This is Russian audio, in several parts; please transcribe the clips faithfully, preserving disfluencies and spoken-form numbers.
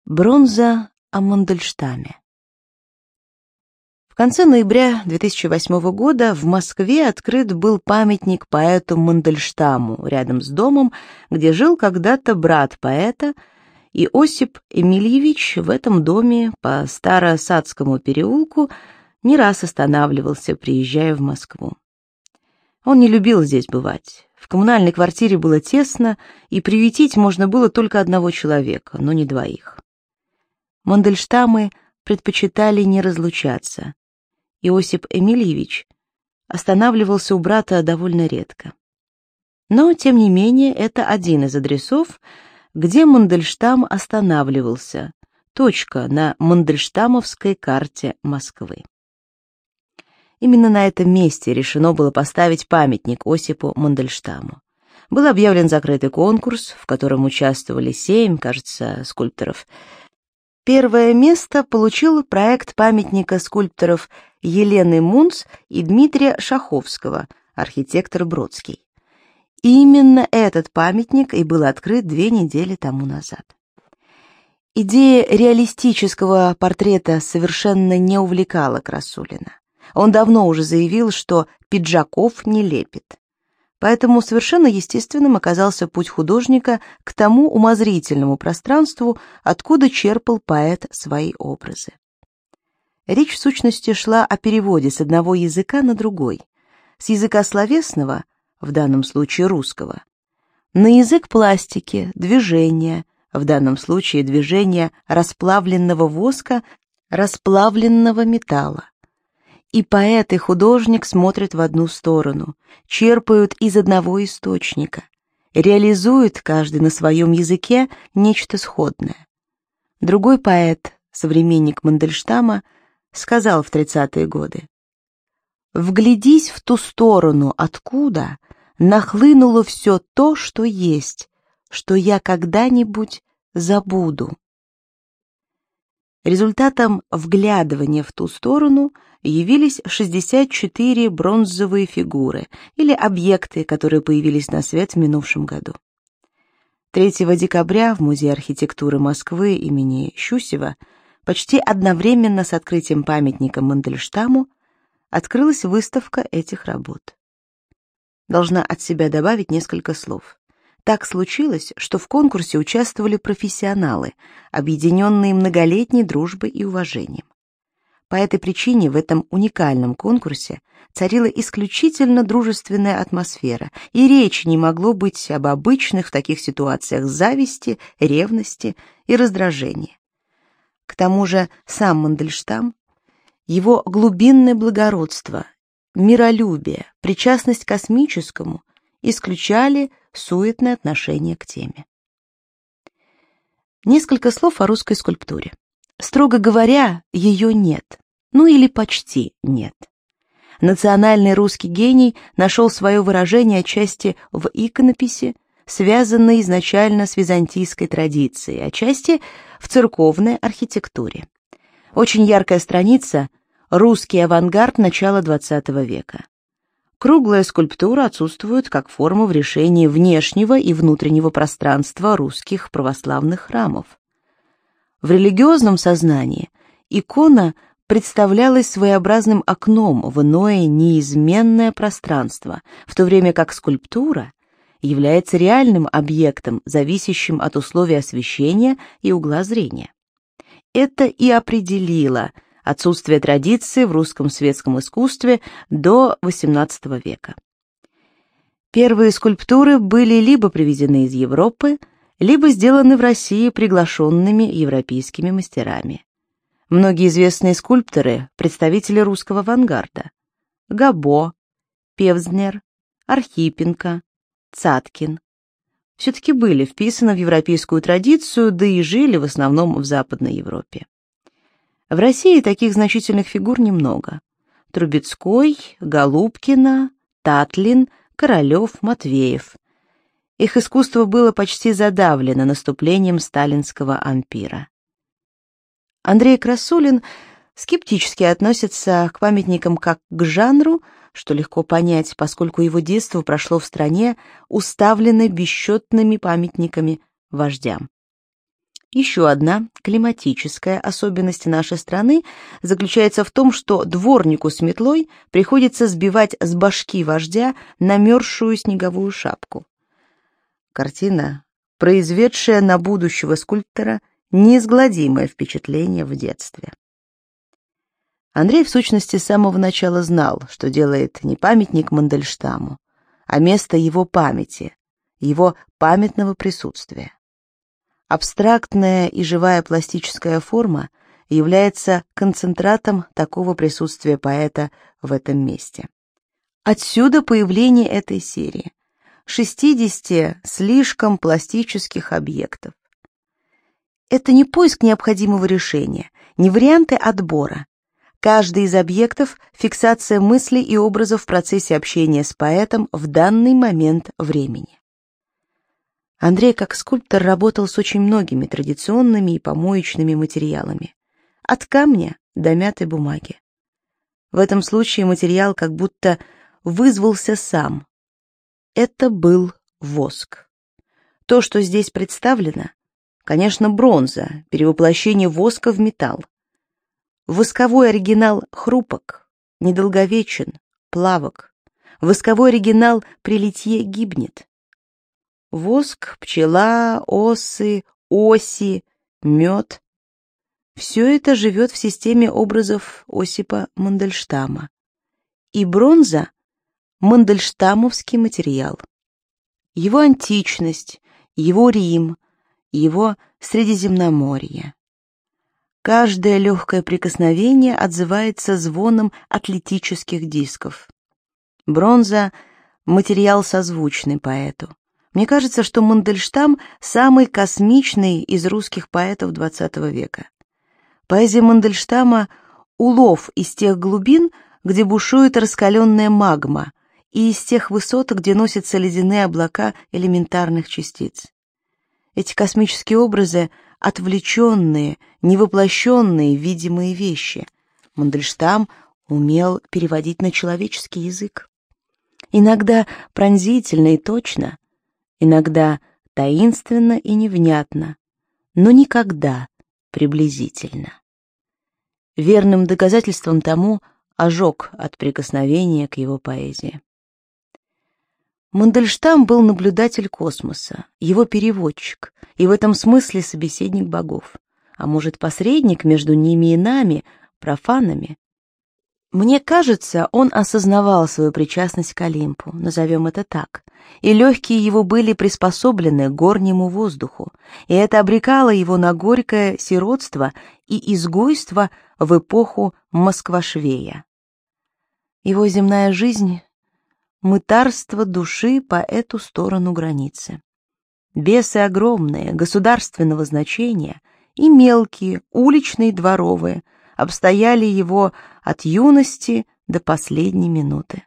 Бронза о Мандельштаме. В конце ноября две тысячи восьмого года в Москве открыт был памятник поэту Мандельштаму рядом с домом, где жил когда-то брат поэта, и Осип Эмильевич в этом доме по Старосадскому переулку не раз останавливался, приезжая в Москву. Он не любил здесь бывать. В коммунальной квартире было тесно, и приютить можно было только одного человека, но не двоих. Мандельштамы предпочитали не разлучаться. Иосип Эмильевич останавливался у брата довольно редко. Но, тем не менее, это один из адресов, где Мандельштам останавливался, точка на Мандельштамовской карте Москвы. Именно на этом месте решено было поставить памятник Осипу Мандельштаму. Был объявлен закрытый конкурс, в котором участвовали семь, кажется, скульпторов. Первое место получил проект памятника скульпторов Елены Мунц и Дмитрия Шаховского, архитектор Бродский. И именно этот памятник и был открыт две недели тому назад. Идея реалистического портрета совершенно не увлекала Красулина. Он давно уже заявил, что пиджаков не лепит. Поэтому совершенно естественным оказался путь художника к тому умозрительному пространству, откуда черпал поэт свои образы. Речь в сущности шла о переводе с одного языка на другой, с языка словесного, в данном случае русского, на язык пластики, движения, в данном случае движения расплавленного воска, расплавленного металла. И поэт, и художник смотрят в одну сторону, черпают из одного источника, реализуют каждый на своем языке нечто сходное. Другой поэт, современник Мандельштама, сказал в тридцатые годы: «Вглядись в ту сторону, откуда нахлынуло все то, что есть, что я когда-нибудь забуду». Результатом вглядывания в ту сторону явились шестьдесят четыре бронзовые фигуры или объекты, которые появились на свет в минувшем году. третьего декабря в Музее архитектуры Москвы имени Щусева почти одновременно с открытием памятника Мандельштаму открылась выставка этих работ. Должна от себя добавить несколько слов. Так случилось, что в конкурсе участвовали профессионалы, объединенные многолетней дружбой и уважением. По этой причине в этом уникальном конкурсе царила исключительно дружественная атмосфера, и речи не могло быть об обычных в таких ситуациях зависти, ревности и раздражения. К тому же сам Мандельштам, его глубинное благородство, миролюбие, причастность к космическому исключали суетное отношение к теме. Несколько слов о русской скульптуре. Строго говоря, ее нет, ну или почти нет. Национальный русский гений нашел свое выражение отчасти в иконописи, связанной изначально с византийской традицией, отчасти в церковной архитектуре. Очень яркая страница — русский авангард начала двадцатого века. Круглая скульптура отсутствует как форма в решении внешнего и внутреннего пространства русских православных храмов. В религиозном сознании икона представлялась своеобразным окном в иное неизменное пространство, в то время как скульптура является реальным объектом, зависящим от условий освещения и угла зрения. Это и определило отсутствие традиции в русском светском искусстве до восемнадцатого века. Первые скульптуры были либо привезены из Европы, либо сделаны в России приглашенными европейскими мастерами. Многие известные скульпторы – представители русского авангарда: Габо, Певзнер, Архипенко, Цаткин. Все-таки были вписаны в европейскую традицию, да и жили в основном в Западной Европе. В России таких значительных фигур немного. Трубецкой, Голубкина, Татлин, Королев, Матвеев. Их искусство было почти задавлено наступлением сталинского ампира. Андрей Красулин скептически относится к памятникам как к жанру, что легко понять, поскольку его детство прошло в стране, уставленной бесчетными памятниками вождям. Еще одна климатическая особенность нашей страны заключается в том, что дворнику с метлой приходится сбивать с башки вождя намерзшую снеговую шапку. Картина, произведшая на будущего скульптора неизгладимое впечатление в детстве. Андрей, в сущности, с самого начала знал, что делает не памятник Мандельштаму, а место его памяти, его памятного присутствия. Абстрактная и живая пластическая форма является концентратом такого присутствия поэта в этом месте. Отсюда появление этой серии шестидесяти слишком пластических объектов. Это не поиск необходимого решения, не варианты отбора. Каждый из объектов — фиксация мыслей и образов в процессе общения с поэтом в данный момент времени. Андрей, как скульптор, работал с очень многими традиционными и помоечными материалами, от камня до мятой бумаги. В этом случае материал как будто вызвался сам. Это был воск. То, что здесь представлено, конечно, бронза, перевоплощение воска в металл. Восковой оригинал хрупок, недолговечен, плавок. Восковой оригинал при литье гибнет. Воск, пчела, осы, оси, мед — все это живет в системе образов Осипа Мандельштама. И бронза — мандельштамовский материал. Его античность, его Рим, его Средиземноморье. Каждое легкое прикосновение отзывается звоном атлетических дисков. Бронза — материал созвучный поэту. Мне кажется, что Мандельштам — самый космичный из русских поэтов двадцатого века. Поэзия Мандельштама — улов из тех глубин, где бушует раскаленная магма, и из тех высот, где носятся ледяные облака элементарных частиц. Эти космические образы — отвлеченные, невоплощенные, видимые вещи. Мандельштам умел переводить на человеческий язык. Иногда пронзительно и точно, иногда таинственно и невнятно, но никогда приблизительно. Верным доказательством тому ожог от прикосновения к его поэзии. Мандельштам был наблюдатель космоса, его переводчик, и в этом смысле собеседник богов, а может, посредник между ними и нами, профанами. Мне кажется, он осознавал свою причастность к Олимпу, назовем это так, и легкие его были приспособлены к горнему воздуху, и это обрекало его на горькое сиротство и изгойство в эпоху Москва-Швея. Его земная жизнь — мытарство души по эту сторону границы. Бесы огромные, государственного значения, и мелкие, уличные, дворовые, обстояли его от юности до последней минуты.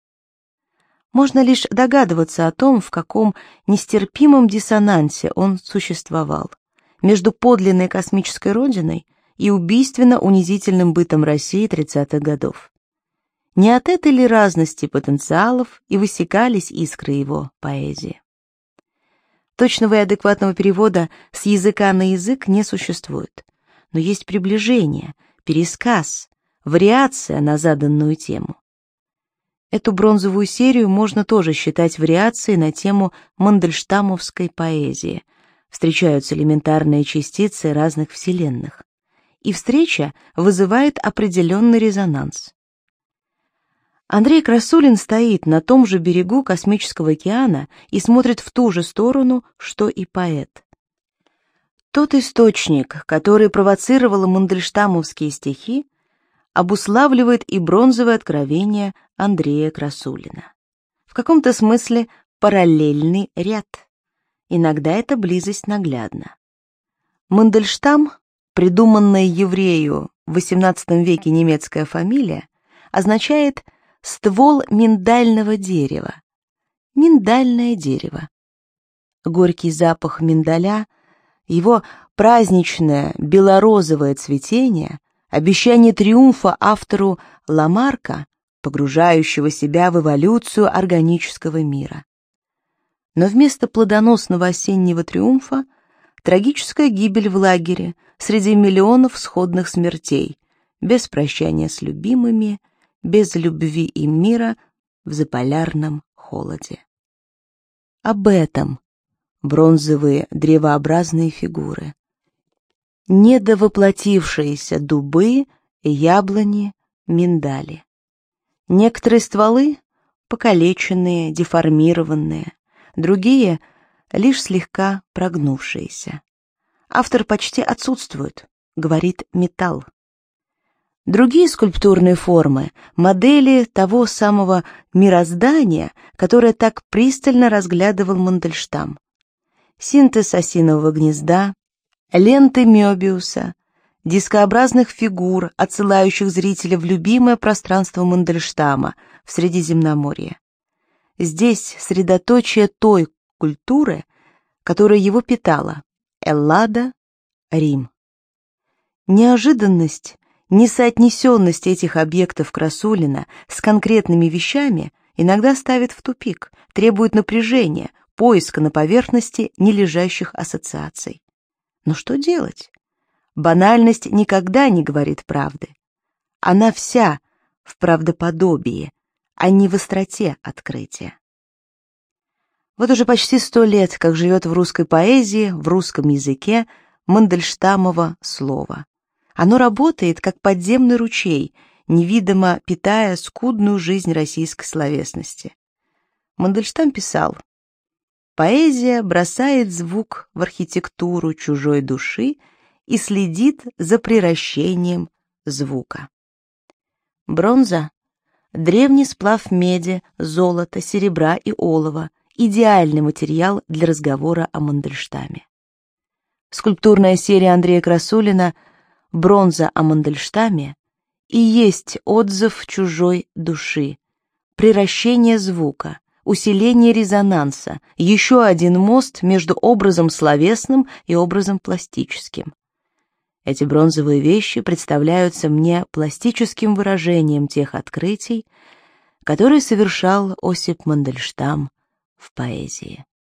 Можно лишь догадываться о том, в каком нестерпимом диссонансе он существовал между подлинной космической родиной и убийственно-унизительным бытом России тридцатых годов. Не от этой ли разности потенциалов и высекались искры его поэзии? Точного и адекватного перевода с языка на язык не существует, но есть приближение, пересказ, вариация на заданную тему. Эту бронзовую серию можно тоже считать вариацией на тему мандельштамовской поэзии. Встречаются элементарные частицы разных вселенных, и встреча вызывает определенный резонанс. Андрей Красулин стоит на том же берегу космического океана и смотрит в ту же сторону, что и поэт. Тот источник, который провоцировал мандельштамовские стихи, обуславливает и бронзовое откровение Андрея Красулина. В каком-то смысле параллельный ряд. Иногда эта близость наглядна. Мандельштам, придуманная еврею в восемнадцатом веке немецкая фамилия, означает ствол миндального дерева. Миндальное дерево. Горький запах миндаля, его праздничное белорозовое цветение, обещание триумфа автору Ламарка, погружающего себя в эволюцию органического мира. Но вместо плодоносного осеннего триумфа Трагическая гибель в лагере среди миллионов сходных смертей, без прощания с любимыми, без любви и мира в заполярном холоде. Об этом бронзовые древообразные фигуры. Недовоплотившиеся дубы, яблони, миндали. Некоторые стволы покалеченные, деформированные, другие лишь слегка прогнувшиеся. Автор почти отсутствует, говорит металл. Другие скульптурные формы — модели того самого мироздания, которое так пристально разглядывал Мандельштам. Синтез осинового гнезда, ленты Мёбиуса, дискообразных фигур, отсылающих зрителя в любимое пространство Мандельштама в Средиземноморье. Здесь средоточие той культуры, которая его питала — Эллада, Рим. Неожиданность, несоотнесенность этих объектов Красулина с конкретными вещами иногда ставит в тупик, требует напряжения, поиска на поверхности нележащих ассоциаций. Но что делать? Банальность никогда не говорит правды. Она вся в правдоподобии, а не в остроте открытия. Вот уже почти сто лет, как живет в русской поэзии, в русском языке Мандельштамово слово. Оно работает, как подземный ручей, невидимо питая скудную жизнь российской словесности. Мандельштам писал: «Поэзия бросает звук в архитектуру чужой души и следит за приращением звука». Бронза — древний сплав меди, золота, серебра и олова, идеальный материал для разговора о Мандельштаме. Скульптурная серия Андрея Красулина «Бронза о Мандельштаме» и есть отзыв чужой души, приращение звука, усиление резонанса, еще один мост между образом словесным и образом пластическим. Эти бронзовые вещи представляются мне пластическим выражением тех открытий, которые совершал Осип Мандельштам в поэзии.